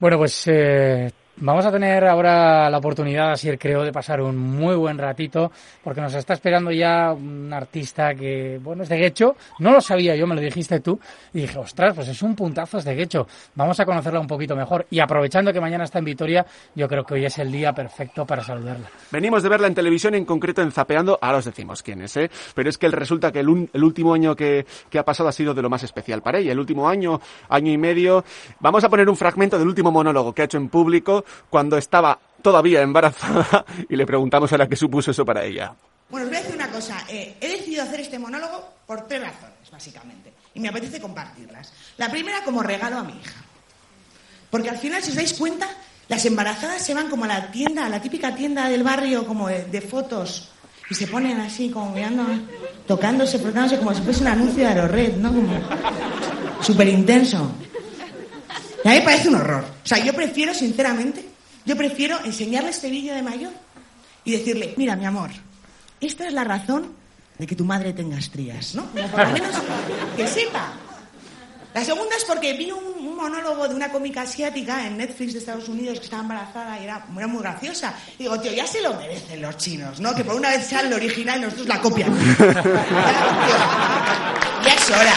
Bueno, pues vamos a tener ahora la oportunidad, Asier, creo, de pasar un muy buen ratito, porque nos está esperando ya un artista que, bueno, es de Guecho. No lo sabía yo, me lo dijiste tú, y dije, ostras, pues es un puntazo, es de Guecho. Vamos a conocerla un poquito mejor. Y aprovechando que mañana está en Vitoria, yo creo que hoy es el día perfecto para saludarla. Venimos de verla en televisión, en concreto en Zapeando, ahora os decimos quién es, ¿eh? Pero es que resulta que el último año que ha pasado ha sido de lo más especial para ella. El último año y medio. Vamos a poner un fragmento del último monólogo que ha hecho en público cuando estaba todavía embarazada y le preguntamos a la que supuso eso para ella. Bueno, os voy a decir una cosa. He decidido hacer este monólogo por 3 razones, básicamente. Y me apetece compartirlas. La primera, como regalo a mi hija. Porque al final, si os dais cuenta, las embarazadas se van como a la tienda, a la típica tienda del barrio, como de fotos, y se ponen así, como mirando, tocándose, frotándose, como si fuese un anuncio de Aerored, ¿no? Como súper intenso. Y a mí me parece un horror. O sea, yo prefiero, sinceramente, enseñarle este vídeo de mayor y decirle, mira, mi amor, esta es la razón de que tu madre tenga estrías, ¿no? Como por lo menos que sepa. La segunda es porque vi un monólogo de una cómica asiática en Netflix de Estados Unidos que estaba embarazada y era muy graciosa. Y digo, tío, ya se lo merecen los chinos, ¿no? Que por una vez sean lo original y nosotros la copian. Ya es hora.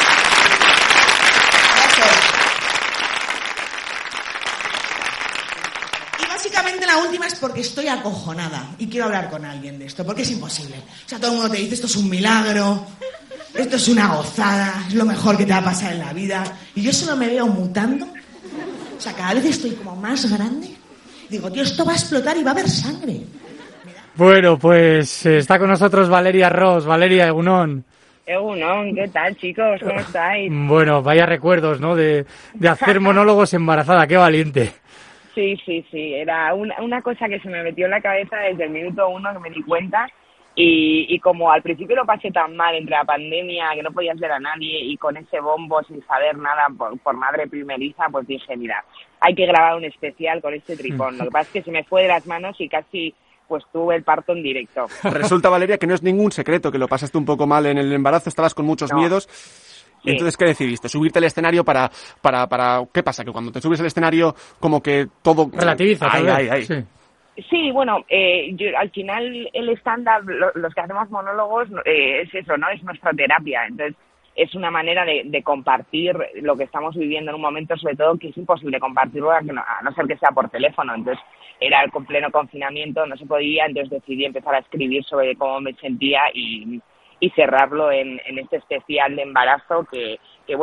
Básicamente la última es porque estoy acojonada y quiero hablar con alguien de esto, porque es imposible. O sea, todo el mundo te dice, esto es un milagro, esto es una gozada, es lo mejor que te va a pasar en la vida. Y yo solo me veo mutando. O sea, cada vez estoy como más grande. Digo, tío, esto va a explotar y va a haber sangre. Bueno, pues está con nosotros Valeria Ros. Valeria, Egunon. Egunon, ¿qué tal, chicos? ¿Cómo estáis? Bueno, vaya recuerdos, ¿no? De hacer monólogos embarazada, qué valiente. Sí, era una cosa que se me metió en la cabeza desde el minuto 1 que me di cuenta y como al principio lo pasé tan mal entre la pandemia que no podías ver a nadie y con ese bombo sin saber nada por madre primeriza, pues dije, mira, hay que grabar un especial con este tripón. Lo que pasa es que se me fue de las manos y casi pues tuve el parto en directo. Resulta, Valeria, que no es ningún secreto, que lo pasaste un poco mal en el embarazo, estabas con muchos miedos. Sí. Entonces, ¿qué decidiste? ¿Subirte al escenario para...? ¿Qué pasa? Que cuando te subes al escenario, como que todo... Relativiza. Sí, bueno, al final el stand-up, los que hacemos monólogos, es eso, ¿no? Es nuestra terapia. Entonces, es una manera de compartir lo que estamos viviendo en un momento, sobre todo, que es imposible compartirlo a no ser que sea por teléfono. Entonces, era el pleno confinamiento, no se podía, entonces decidí empezar a escribir sobre cómo me sentía y cerrarlo en este especial de embarazo que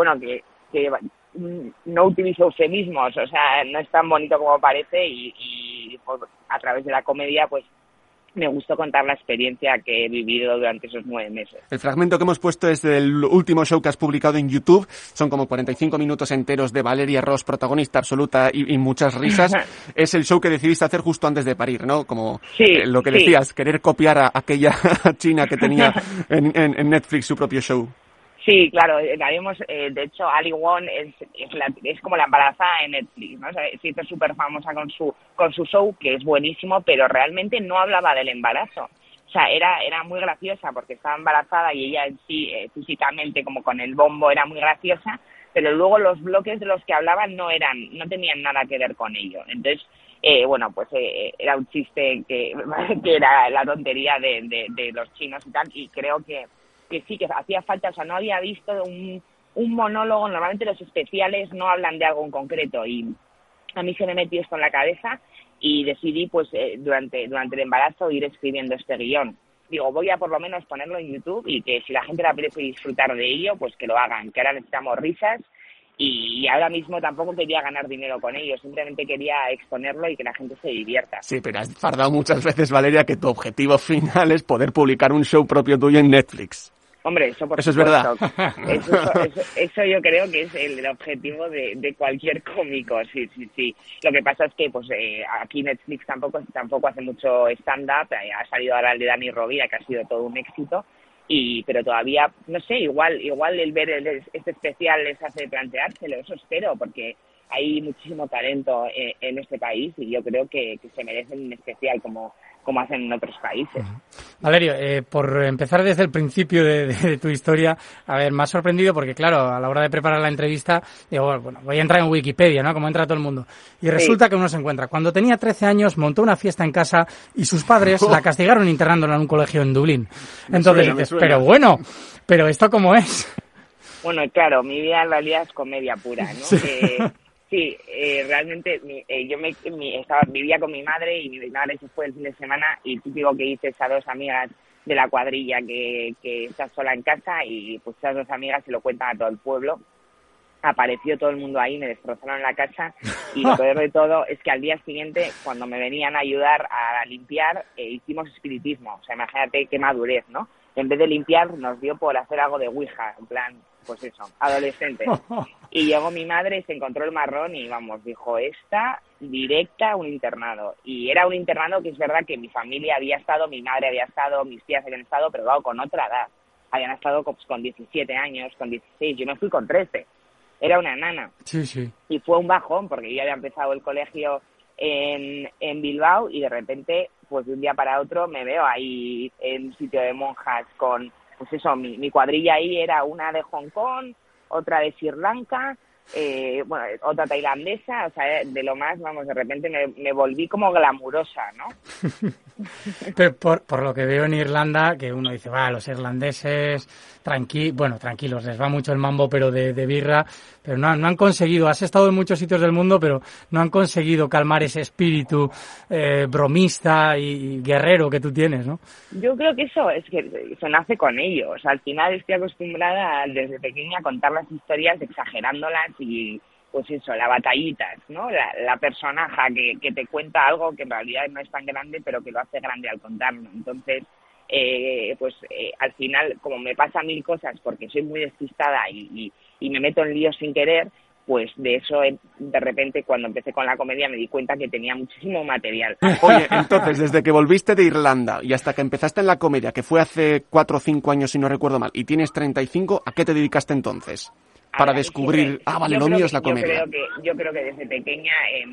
no utilizo eufemismos, o sea, no es tan bonito como parece y pues, a través de la comedia pues me gustó contar la experiencia que he vivido durante esos 9 meses. El fragmento que hemos puesto es del último show que has publicado en YouTube. Son como 45 minutos enteros de Valeria Ros, protagonista absoluta y muchas risas. Es el show que decidiste hacer justo antes de parir, ¿no? Como lo que decías, querer copiar a aquella china que tenía en Netflix su propio show. Sí, claro, de hecho, Ali Wong es como la embarazada en Netflix, ¿no? O sea, se hizo súper famosa con su show, que es buenísimo, pero realmente no hablaba del embarazo. O sea, era muy graciosa porque estaba embarazada y ella en sí, físicamente, como con el bombo, era muy graciosa, pero luego los bloques de los que hablaban no tenían nada que ver con ello. Entonces, era un chiste que era la tontería de los chinos y tal, y creo que sí, que hacía falta, o sea, no había visto un monólogo. Normalmente los especiales no hablan de algo en concreto y a mí se me metió esto en la cabeza y decidí, pues, durante el embarazo ir escribiendo este guión. Digo, voy a por lo menos ponerlo en YouTube y que si la gente le apetece disfrutar de ello, pues que lo hagan, que ahora necesitamos risas y ahora mismo tampoco quería ganar dinero con ello, simplemente quería exponerlo y que la gente se divierta. Sí, pero has fardado muchas veces, Valeria, que tu objetivo final es poder publicar un show propio tuyo en Netflix. Hombre, eso es verdad. Eso yo creo que es el objetivo de cualquier cómico, sí. Lo que pasa es que pues aquí Netflix tampoco hace mucho stand-up, ha salido ahora el de Dani Rovira, que ha sido todo un éxito, pero todavía, no sé, igual el ver este especial les hace planteárselo, eso espero, porque hay muchísimo talento en este país y yo creo que se merecen un especial como hacen en otros países. Valerio, por empezar desde el principio de tu historia, a ver, me ha sorprendido porque, claro, a la hora de preparar la entrevista, digo, bueno, voy a entrar en Wikipedia, ¿no? Como entra todo el mundo. Y resulta que uno se encuentra. Cuando tenía 13 años, montó una fiesta en casa y sus padres la castigaron internándola en un colegio en Dublín. Entonces dices, pero bueno, ¿pero esto cómo es? Bueno, claro, mi vida en realidad es comedia pura, ¿no? Sí, realmente yo vivía con mi madre y mi madre se fue el fin de semana y típico que dices a dos amigas de la cuadrilla que estás sola en casa y pues esas dos amigas se lo cuentan a todo el pueblo. Apareció todo el mundo ahí, me destrozaron la casa y lo peor de todo es que al día siguiente, cuando me venían a ayudar a limpiar, hicimos espiritismo. O sea, imagínate qué madurez, ¿no? En vez de limpiar, nos dio por hacer algo de Ouija, en plan, pues eso, adolescentes. Y llegó mi madre, se encontró el marrón y, vamos, dijo, esta directa a un internado. Y era un internado que es verdad que mi familia había estado, mi madre había estado, mis tías habían estado, pero claro, con otra edad. Habían estado con 17 años, con 16, yo me fui con 13. Era una nana. Sí, sí. Y fue un bajón, porque yo había empezado el colegio en Bilbao y de repente, pues de un día para otro, me veo ahí en un sitio de monjas con, pues eso, mi cuadrilla ahí era una de Hong Kong, otra de Sri Lanka, bueno, otra tailandesa, o sea, de lo más, vamos, de repente me volví como glamurosa, ¿no? Pero por lo que veo en Irlanda, que uno dice, va, los irlandeses, tranquilos, les va mucho el mambo, pero de birra, pero no han conseguido, has estado en muchos sitios del mundo, pero no han conseguido calmar ese espíritu bromista y guerrero que tú tienes, ¿no? Yo creo que eso es que se nace con ello, o sea, al final estoy acostumbrada desde pequeña a contar las historias exagerándolas y pues eso, las batallitas, ¿no? La personaja que te cuenta algo que en realidad no es tan grande, pero que lo hace grande al contarlo. Entonces, al final, como me pasan mil cosas porque soy muy despistada y me meto en líos sin querer, pues de eso, de repente, cuando empecé con la comedia me di cuenta que tenía muchísimo material. Oye, entonces, desde que volviste de Irlanda y hasta que empezaste en la comedia, que fue hace 4 o 5 años, si no recuerdo mal, y tienes 35, ¿a qué te dedicaste entonces? Para descubrir, vale, lo mío es la comedia. Yo creo que desde pequeña,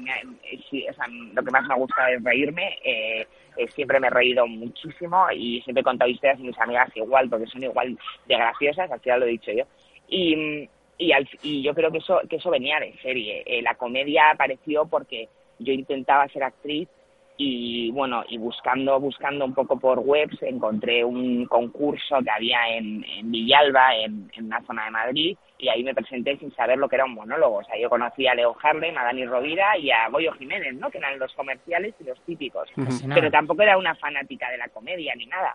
sí, o sea, lo que más me gusta es reírme. Siempre me he reído muchísimo y siempre he contado historias a mis amigas igual, porque son igual de graciosas, al final lo he dicho yo. Y yo creo que eso venía de serie. La comedia apareció porque yo intentaba ser actriz y bueno, y buscando un poco por webs encontré un concurso que había en Villalba, en una zona de Madrid, y ahí me presenté sin saber lo que era un monólogo. O sea, yo conocí a Leo Harlem, a Dani Rovira y a Goyo Jiménez, ¿no? Que eran los comerciales y los típicos. Pero tampoco era una fanática de la comedia ni nada.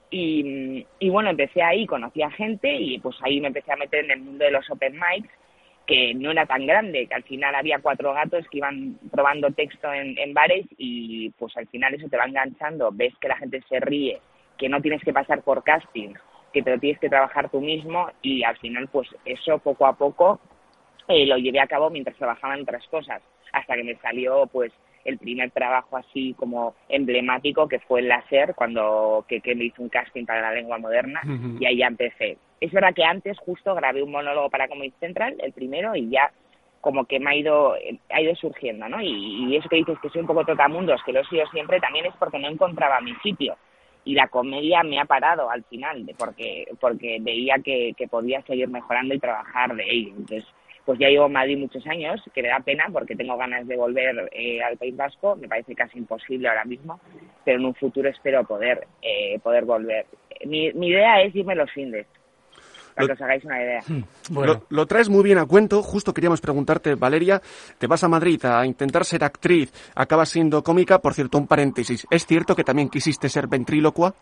Y bueno, empecé ahí, conocí a gente y pues ahí me empecé a meter en el mundo de los open mics, que no era tan grande, que al final había 4 gatos que iban probando texto en bares y pues al final eso te va enganchando, ves que la gente se ríe, que no tienes que pasar por casting, que te lo tienes que trabajar tú mismo y al final pues eso poco a poco lo llevé a cabo mientras trabajaba en otras cosas, hasta que me salió pues el primer trabajo así como emblemático que fue el Láser, cuando que me hizo un casting para la lengua moderna y ahí ya empecé. Es verdad que antes justo grabé un monólogo para Comedy Central, el primero, y ya como que ha ido surgiendo, ¿no? Y eso que dices que soy un poco trotamundos, que lo he sido siempre, también es porque no encontraba mi sitio. Y la comedia me ha parado al final, porque veía que podía seguir mejorando y trabajar de ello. Entonces, pues ya llevo en Madrid muchos años, que me da pena porque tengo ganas de volver al País Vasco, me parece casi imposible ahora mismo, pero en un futuro espero poder volver. Mi idea es irme los findes, para que os hagáis una idea. Bueno. Lo traes muy bien a cuento. Justo queríamos preguntarte, Valeria, te vas a Madrid a intentar ser actriz, acabas siendo cómica. Por cierto, un paréntesis, ¿es cierto que también quisiste ser ventrílocua?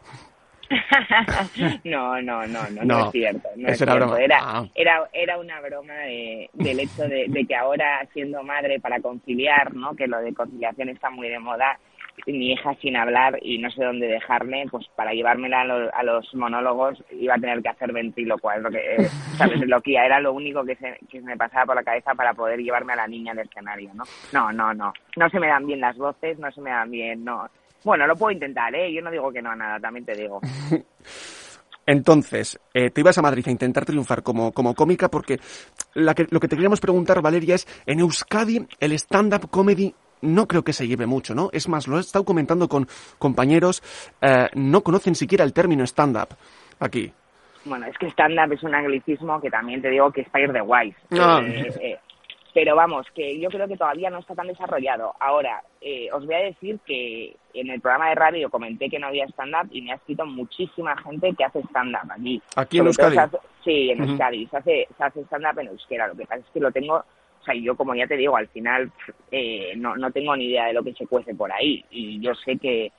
No es cierto. No es era cierto. broma. Era una broma del hecho de que ahora, siendo madre para conciliar, ¿no? Que lo de conciliación está muy de moda, mi hija sin hablar y no sé dónde dejarme, pues para llevármela a los monólogos iba a tener que hacer ventrílocua, es lo que, ¿sabes? Loquía, era lo único que se me pasaba por la cabeza para poder llevarme a la niña al escenario, ¿no? No se me dan bien las voces, no se me dan bien, no. Bueno, lo puedo intentar, ¿eh? Yo no digo que no a nada, también te digo. Entonces, te ibas a Madrid a intentar triunfar como cómica porque lo que te queríamos preguntar, Valeria, es, en Euskadi el stand-up comedy no creo que se lleve mucho, ¿no? Es más, lo he estado comentando con compañeros, no conocen siquiera el término stand-up aquí. Bueno, es que stand-up es un anglicismo que también te digo que es para ir de guays. Ah. Pero vamos, que yo creo que todavía no está tan desarrollado. Ahora, os voy a decir que en el programa de radio comenté que no había stand-up y me ha escrito muchísima gente que hace stand-up aquí. ¿Aquí en Euskadi? Sí, en Euskadi. Se hace stand-up en euskera. Lo que pasa es que lo tengo... O sea, yo como ya te digo, al final no tengo ni idea de lo que se cuece por ahí. Y yo sé que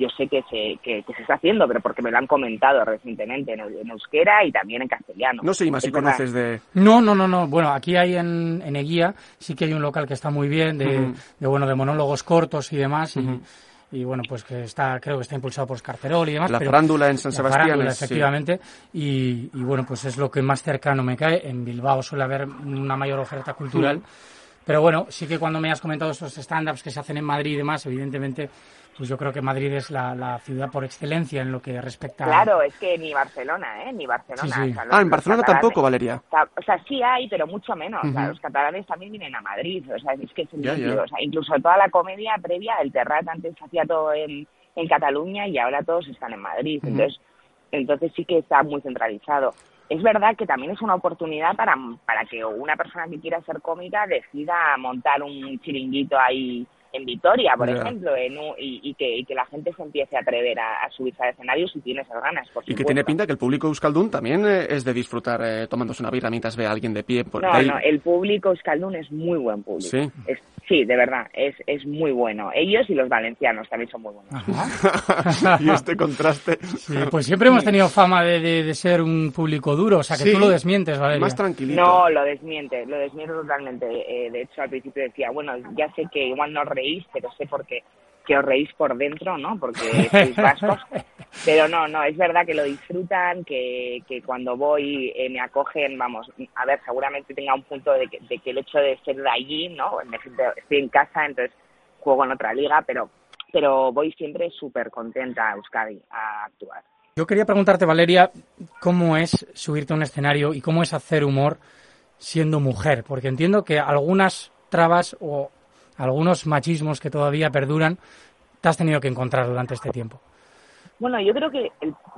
se está haciendo, pero porque me lo han comentado recientemente en euskera y también en castellano. No sé, Ima, si conoces de... No. Bueno, aquí hay en Eguía, sí que hay un local que está muy bien, de monólogos cortos y demás, y bueno, pues que creo que está impulsado por Escarcerol y demás. La farándula en San Sebastián. Farándula, efectivamente, sí. Y bueno, pues es lo que más cercano me cae. En Bilbao suele haber una mayor oferta cultural. Pero bueno, sí que cuando me has comentado estos stand-ups que se hacen en Madrid y demás, evidentemente, pues yo creo que Madrid es la ciudad por excelencia en lo que respecta Claro, es que ni Barcelona, ni Barcelona. Sí. O sea, En Barcelona tampoco, Valeria. O sea, sí hay, pero mucho menos. O sea, los catalanes también vienen a Madrid. O sea, es que es un sitio. O sea, incluso toda la comedia previa, el Terrat antes hacía todo en Cataluña y ahora todos están en Madrid. Entonces sí que está muy centralizado. Es verdad que también es una oportunidad para que una persona que quiera ser cómica decida montar un chiringuito ahí en Vitoria, por ejemplo, y que la gente se empiece a atrever a subirse al escenario si tiene esas ganas, por supuesto. Y que tiene pinta que el público euskaldun también es de disfrutar tomándose una birra mientras ve a alguien de pie. No, el público euskaldun es muy buen público. Sí. Sí, de verdad, es muy bueno. Ellos y los valencianos también son muy buenos. Y este contraste... Sí, pues siempre hemos tenido fama de ser un público duro, o sea que tú lo desmientes, Valeria. Más tranquilito. No, lo desmiente totalmente. De hecho, al principio decía, bueno, ya sé que igual no reís, pero sé por qué que os reís por dentro, ¿no? Porque sois vascos. Pero no, es verdad que lo disfrutan, que cuando voy me acogen, vamos, a ver, seguramente tenga un punto de que el hecho de ser de allí, ¿no? Estoy en casa, entonces juego en otra liga, pero voy siempre súper contenta a Euskadi a actuar. Yo quería preguntarte, Valeria, ¿cómo es subirte a un escenario y cómo es hacer humor siendo mujer? Porque entiendo que algunas trabas o algunos machismos que todavía perduran te has tenido que encontrar durante este tiempo. Bueno, yo creo que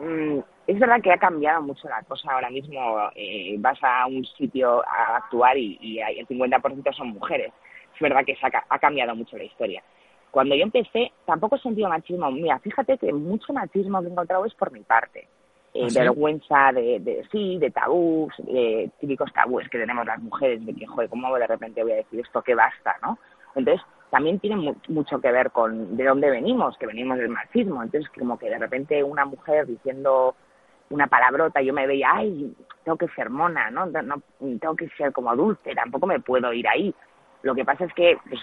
es verdad que ha cambiado mucho la cosa. Ahora mismo vas a un sitio a actuar y el 50% son mujeres. Es verdad que ha cambiado mucho la historia. Cuando yo empecé, tampoco he sentido machismo. Mira, fíjate que mucho machismo que he encontrado es por mi parte. ¿Sí? Vergüenza de tabús, típicos tabúes que tenemos las mujeres, de que, joder, ¿cómo de repente voy a decir esto que basta, no? Entonces, también tiene mucho que ver con de dónde venimos, que venimos del machismo. Entonces, como que de repente una mujer diciendo una palabrota, yo me veía, ay, tengo que ser mona, ¿no? Tengo que ser como dulce, tampoco me puedo ir ahí. Lo que pasa es que, pues,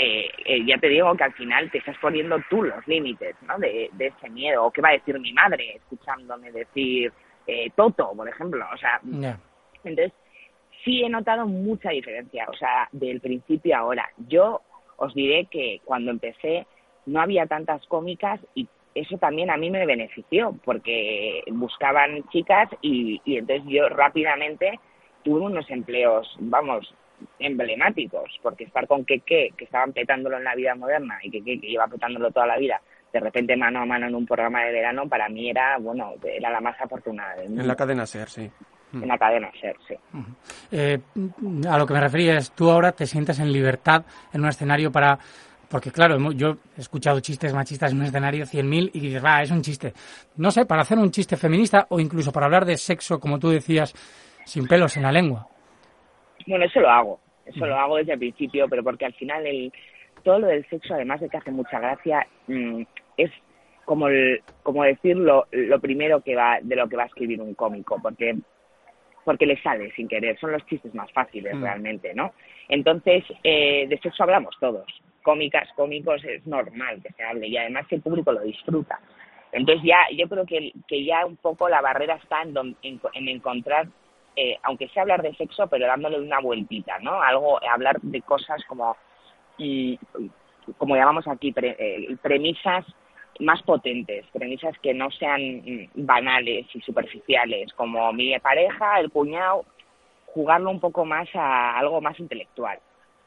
ya te digo que al final te estás poniendo tú los límites, ¿no? De ese miedo. O qué va a decir mi madre escuchándome decir Toto, por ejemplo. O sea, Entonces, sí he notado mucha diferencia, o sea, del principio a ahora. Yo os diré que cuando empecé no había tantas cómicas y eso también a mí me benefició, porque buscaban chicas y entonces yo rápidamente tuve unos empleos, vamos, emblemáticos, porque estar con Keke, que estaban petándolo en la vida moderna y que lleva petándolo toda la vida, de repente mano a mano en un programa de verano, para mí era la más afortunada del mundo. En la cadena SER, sí. En la cadena SER, sí. A lo que me refería es, tú ahora te sientes en libertad en un escenario porque claro, yo he escuchado chistes machistas en un escenario 100.000 y dices, es un chiste. No sé, para hacer un chiste feminista o incluso para hablar de sexo, como tú decías, sin pelos en la lengua. Bueno, eso lo hago desde el principio, pero porque al final todo lo del sexo, además de que hace mucha gracia, es como decir lo primero de lo que va a escribir un cómico, porque le sale sin querer, son los chistes más fáciles realmente, ¿no? Entonces, de sexo hablamos todos, cómicas, cómicos, es normal que se hable y además el público lo disfruta. Entonces ya, yo creo que ya un poco la barrera está en encontrar, aunque sea hablar de sexo, pero dándole una vueltita, ¿no? Hablar de cosas como llamamos aquí, premisas más potentes, premisas que no sean banales y superficiales, como mi pareja, el cuñado, jugarlo un poco más a algo más intelectual.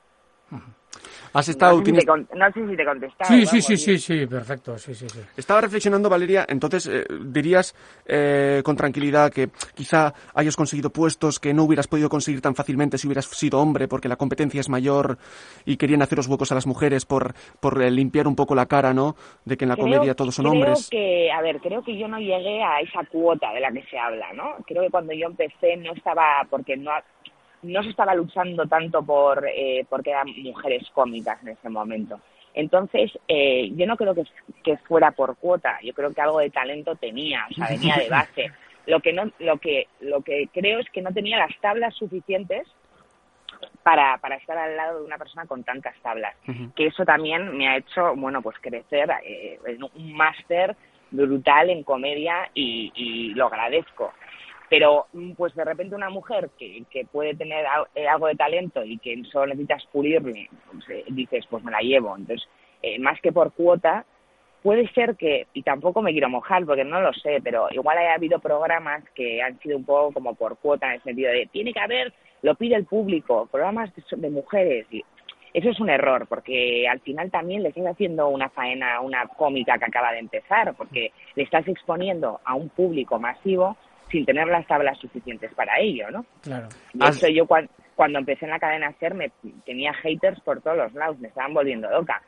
Has estado... No sé si te he contestado. Sí, perfecto, sí. Estaba reflexionando, Valeria, entonces dirías con tranquilidad que quizá hayas conseguido puestos que no hubieras podido conseguir tan fácilmente si hubieras sido hombre, porque la competencia es mayor y querían haceros huecos a las mujeres por limpiar un poco la cara, ¿no?, de que en la comedia todos son hombres. Creo que yo no llegué a esa cuota de la que se habla, ¿no? Creo que cuando yo empecé no estaba, porque no se estaba luchando tanto porque eran mujeres cómicas en ese momento. Entonces, yo no creo que fuera por cuota, yo creo que algo de talento tenía, o sea, venía de base. Lo que creo es que no tenía las tablas suficientes para estar al lado de una persona con tantas tablas. Uh-huh. Que eso también me ha hecho, bueno, pues crecer en un máster brutal en comedia y lo agradezco. Pero, pues de repente una mujer que puede tener algo de talento y que solo necesitas pulirle, pues, dices, pues me la llevo. Entonces, más que por cuota, puede ser que, y tampoco me quiero mojar porque no lo sé, pero igual ha habido programas que han sido un poco como por cuota, en el sentido de, tiene que haber, lo pide el público, programas de mujeres. Y eso es un error, porque al final también le estás haciendo una faena a una cómica que acaba de empezar, porque le estás exponiendo a un público masivo sin tener las tablas suficientes para ello, ¿no? Claro. De hecho, yo cuando empecé en la cadena SER tenía haters por todos los lados, me estaban volviendo loca.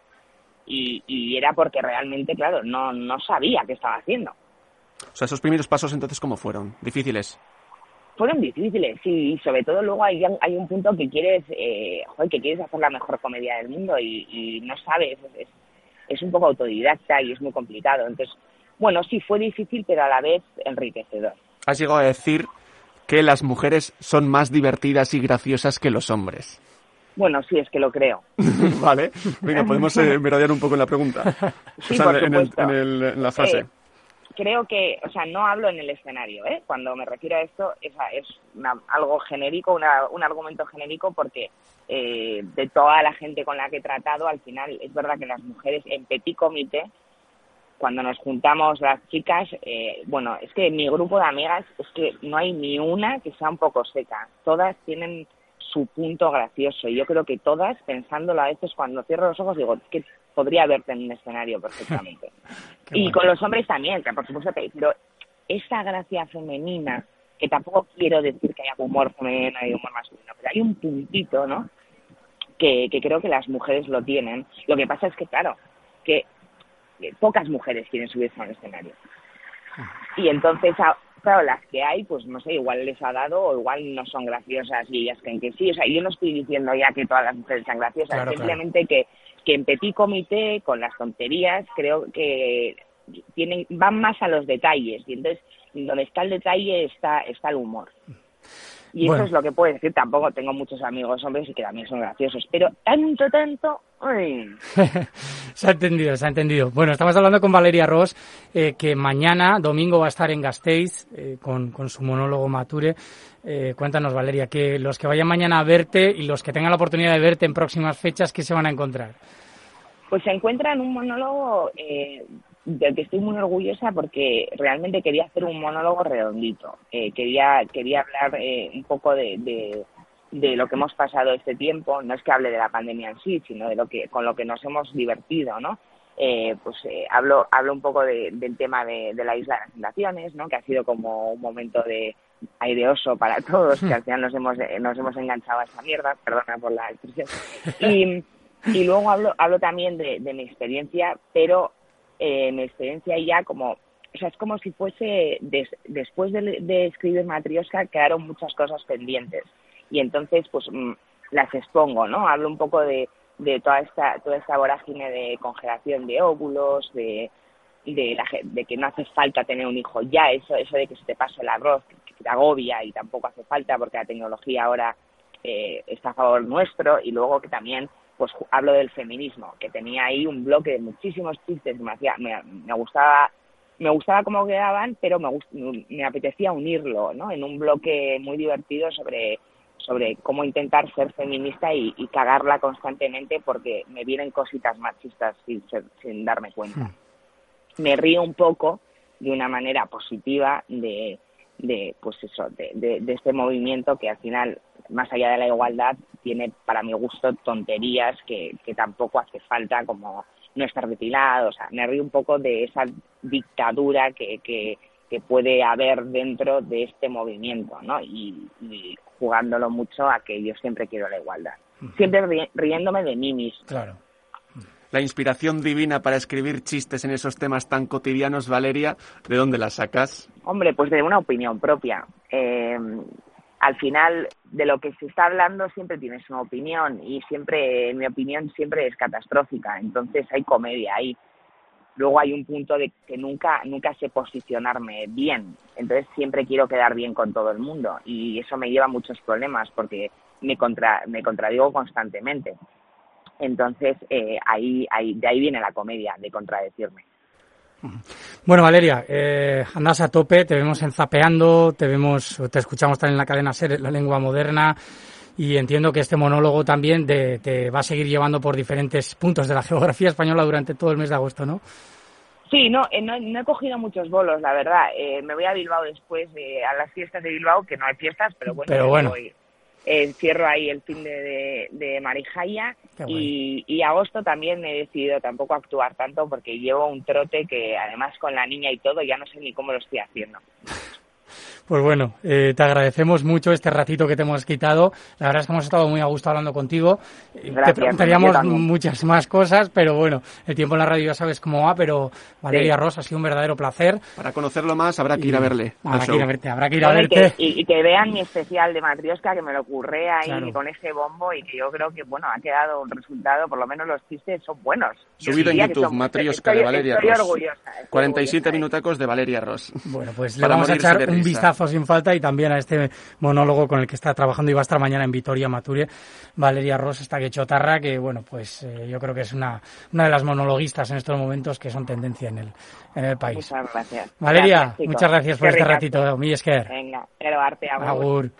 Y era porque realmente, claro, no sabía qué estaba haciendo. O sea, esos primeros pasos entonces, ¿cómo fueron? ¿Difíciles? Fueron difíciles, sí, y sobre todo luego hay un punto que quieres hacer la mejor comedia del mundo y no sabes, es un poco autodidacta y es muy complicado. Entonces, bueno, sí, fue difícil, pero a la vez enriquecedor. Has llegado a decir que las mujeres son más divertidas y graciosas que los hombres. Bueno, sí, es que lo creo. Vale, venga, podemos merodear un poco en la pregunta. Sí, o sea, por supuesto. en la frase. Creo que, o sea, no hablo en el escenario, ¿eh? Cuando me refiero a esto, es algo genérico, un argumento genérico, porque de toda la gente con la que he tratado, al final, es verdad que las mujeres en petit comité, cuando nos juntamos las chicas, bueno, es que mi grupo de amigas es que no hay ni una que sea un poco seca. Todas tienen su punto gracioso y yo creo que todas, pensándolo a veces, cuando cierro los ojos digo, que podría verte en un escenario perfectamente. Y bueno, con los hombres también, que por supuesto, pero esa gracia femenina, que tampoco quiero decir que haya humor femenino y humor masculino, pero hay un puntito, ¿no?, que creo que las mujeres lo tienen. Lo que pasa es que, claro, que pocas mujeres quieren subirse a un escenario. Y entonces, claro, las que hay, pues no sé, igual les ha dado o igual no son graciosas y ellas creen que sí. O sea, yo no estoy diciendo ya que todas las mujeres sean graciosas, claro, simplemente claro. que en petit comité, con las tonterías, creo que van más a los detalles. Y entonces, donde está el detalle está el humor. Y bueno, eso es lo que puedo decir. Tampoco tengo muchos amigos hombres y que también son graciosos, pero tanto... ¡Ay! Se ha entendido. Bueno, estamos hablando con Valeria Ros, que mañana, domingo, va a estar en Gasteiz con su monólogo Mature. Cuéntanos, Valeria, que los que vayan mañana a verte y los que tengan la oportunidad de verte en próximas fechas, ¿qué se van a encontrar? Pues se encuentran un monólogo del que estoy muy orgullosa, porque realmente quería hacer un monólogo redondito. Quería hablar un poco de lo que hemos pasado este tiempo. No es que hable de la pandemia en sí, sino de con lo que nos hemos divertido, ¿no? Hablo un poco del tema de la Isla de las Tentaciones, ¿no?, que ha sido como un momento de aireoso para todos, que al final nos hemos enganchado a esa mierda, perdona por la expresión. Y luego hablo también de mi experiencia, pero mi experiencia ya como, o sea, es como si fuese después de escribir Matrioska quedaron muchas cosas pendientes y entonces pues las expongo, ¿no? Hablo un poco de toda esta vorágine de congelación de óvulos, de que no hace falta tener un hijo ya, eso de que se te pase el arroz, que te agobia y tampoco hace falta porque la tecnología ahora está a favor nuestro. Y luego que también pues hablo del feminismo, que tenía ahí un bloque de muchísimos chistes que me gustaba cómo quedaban, pero me apetecía unirlo, ¿no?, en un bloque muy divertido sobre cómo intentar ser feminista y cagarla constantemente porque me vienen cositas machistas sin darme cuenta. me río un poco de una manera positiva de este movimiento que al final, más allá de la igualdad, tiene para mi gusto tonterías que tampoco hace falta, como no estar depilado. O sea, me río un poco de esa dictadura que puede haber dentro de este movimiento, ¿no? Y jugándolo mucho a que yo siempre quiero la igualdad. Siempre riéndome de mí mismo. Claro. La inspiración divina para escribir chistes en esos temas tan cotidianos, Valeria, ¿de dónde la sacas? Hombre, pues de una opinión propia. Al final, de lo que se está hablando siempre tienes una opinión y siempre, mi opinión siempre es catastrófica. Entonces hay comedia ahí. Luego hay un punto de que nunca sé posicionarme bien. Entonces siempre quiero quedar bien con todo el mundo y eso me lleva a muchos problemas porque me contradigo constantemente. Entonces, de ahí viene la comedia, de contradecirme. Bueno, Valeria, andas a tope, te vemos en Zapeando, te escuchamos también en la cadena SER, La Lengua Moderna, y entiendo que este monólogo también te va a seguir llevando por diferentes puntos de la geografía española durante todo el mes de agosto, ¿no? Sí, no he cogido muchos bolos, la verdad. Me voy a Bilbao después, a las fiestas de Bilbao, que no hay fiestas, pero bueno. Voy. Cierro ahí el fin de Marijaya y agosto también he decidido tampoco actuar tanto porque llevo un trote que además con la niña y todo ya no sé ni cómo lo estoy haciendo. Pues bueno, te agradecemos mucho este ratito que te hemos quitado. La verdad es que hemos estado muy a gusto hablando contigo. Gracias, te preguntaríamos muchas más cosas, pero bueno, el tiempo en la radio ya sabes cómo va, pero Valeria Ros, ha sido un verdadero placer. Para conocerlo más habrá que ir a verle. Habrá que ir a verte. Y que vean mi especial de Matrioska, que me lo curré ahí con ese bombo y que yo creo que, bueno, ha quedado un resultado, por lo menos los chistes son buenos. Subido en YouTube, Matrioska de Valeria Ros. Estoy orgullosa. 47 minutacos de Valeria Ros. Bueno, pues le vamos a echar un vistazo sin falta y también a este monólogo con el que está trabajando y va a estar mañana en Vitoria Mature, Valeria Ros, esta quechotarra, que bueno, pues yo creo que es una de las monologuistas en estos momentos que son tendencia en el país. Muchas gracias. Valeria, gracias, muchas gracias por este ratito. Mi esker. Venga, arte, agur.